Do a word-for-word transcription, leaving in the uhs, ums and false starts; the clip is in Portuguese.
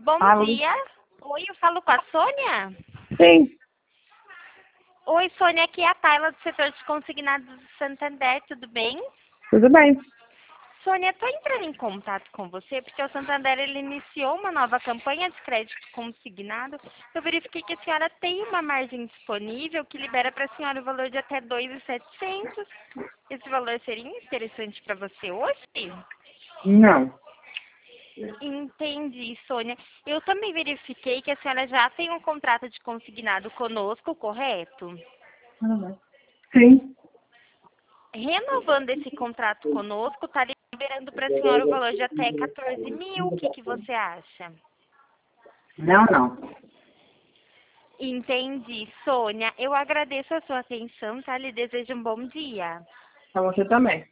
Bom Alô? dia. Oi, eu falo com a Sônia? Sim, Oi, Sônia, aqui é a Tayla do setor de consignados do Santander, tudo bem? tudo bem. Sônia, estou entrando em contato com você porque o Santander ele iniciou uma nova campanha de crédito consignado. Eu verifiquei que a senhora tem uma margem disponível que libera para a senhora o valor de até dois mil e setecentos. Esse valor seria interessante para você hoje? Não. Entendi, Sônia. Eu também verifiquei que a senhora já tem um contrato de consignado conosco, correto? Sim. Renovando esse contrato conosco, está liberando para a senhora o valor de até quatorze mil. O que, que você acha? Não, não. Entendi, Sônia. Eu agradeço a sua atenção, tá? Lhe desejo um bom dia. Pra você também.